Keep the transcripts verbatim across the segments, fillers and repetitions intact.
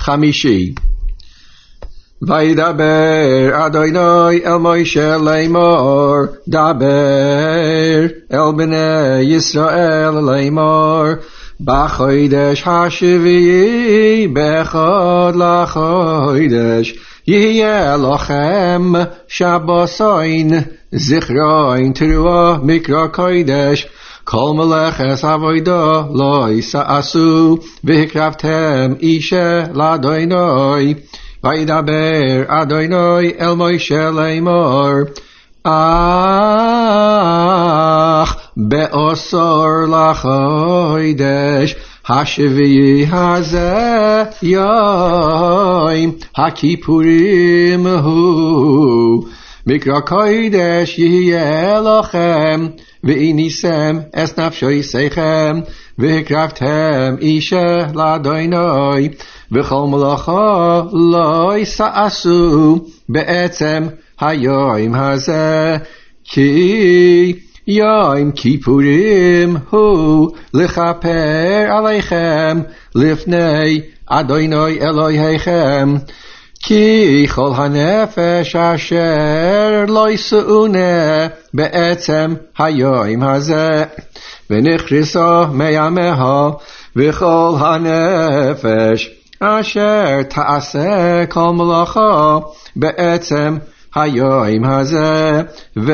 חמישי. וידבר אדוני אל משה לאמור, דבר אל בני ישראל לאמור, בחודש השביעי באחד לחודש יהיה לכם שבתון זכרון תרועה מקרא קודש, כל מלאכת עבודה לא תעשו, והקרבתם אישה לאדוני. וידבר אדוני אל משה לאמור, אך בעשור לחודש השביעי הזה יום הכיפורים הוא, מקרא קודש יהיה לכם, והניסם את נפשותיכם, והקרבתם אישה לאדוני, וכל מלאכה לא תעשו בעצם היום הזה, כי יום כיפורים הוא לכפר עליכם לפני אדוני אלוהיכם. כי כל הנפש אשר לא יסעונה בעצם היום הזה, ונכריסו מימיה, וכל הנפש אשר תעשה כל מלאכה בעצם היום הזה,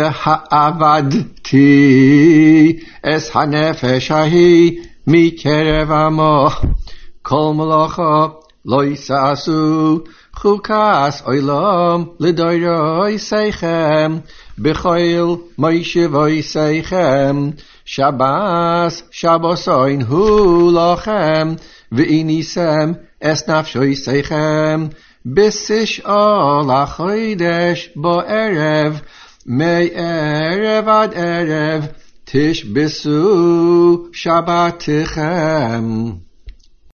והעבדתי את הנפש ההיא מקרב עמו, כל מלאכה לא יעשו, חוקת עולם לדורותיכם בכל מושבותיכם, שבת שבתון הוא לכם, והניסם את נפשותיכם בתשעה לחודש בערב, מערב עד ערב תשבתו שבתכם.